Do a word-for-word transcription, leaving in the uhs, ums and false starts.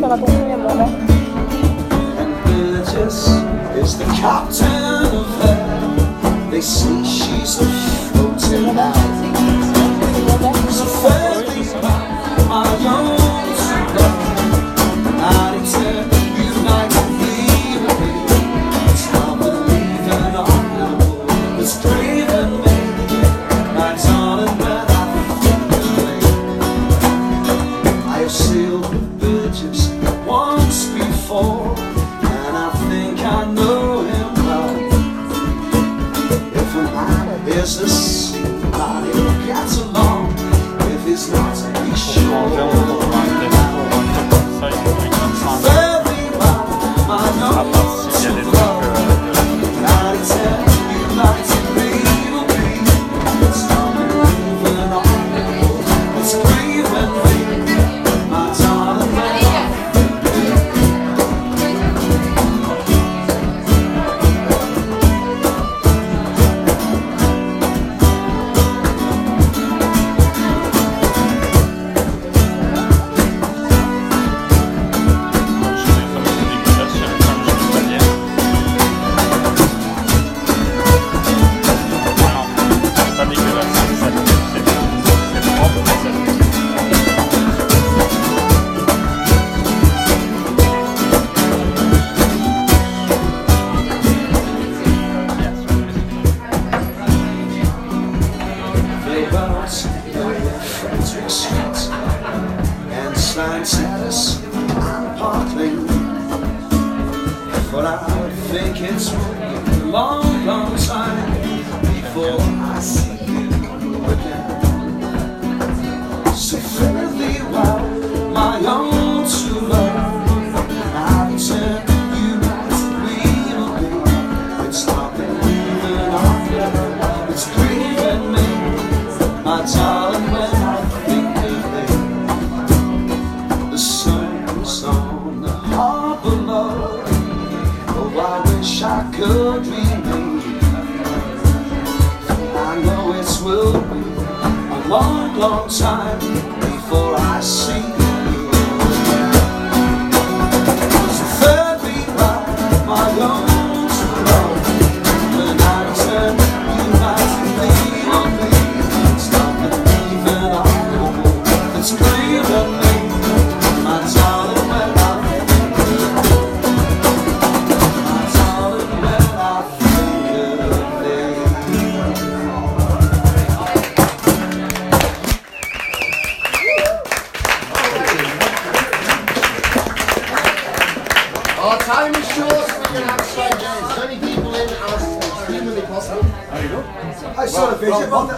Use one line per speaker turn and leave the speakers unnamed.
전화 동생이 뭐래?
Is the captain of her. They say she's a floating out. So fairly my own love. I intend unite me with me. Stop believing on the it's grieving me. My darling, when I think of me, I have sailed with villages once before. I know him well. If a man is a seaman, he'll get along. If he's not, he's sure. Very well, I know to love. ninety ten, united we will be. It's not moving on. It's grieving me, my darling. Frederick Street and Slime Terrace and Park Lane. But I think it's a long, long time before I see you again. So fairly well, my own true love. I turn you as we will be. It's not believing on you, it's grieving me, my darling. When I think of it, the sun's on the harbor below. Oh, I wish I could remain. I know it will be a long, long time before I see you. It's very well, my own true love. When I turn you back to me, stop believing on you. It's grieving me, my darling, when I think of my darling, when I think of
Our time is short, so we can have as many people in as humanly possible.
I saw the vision.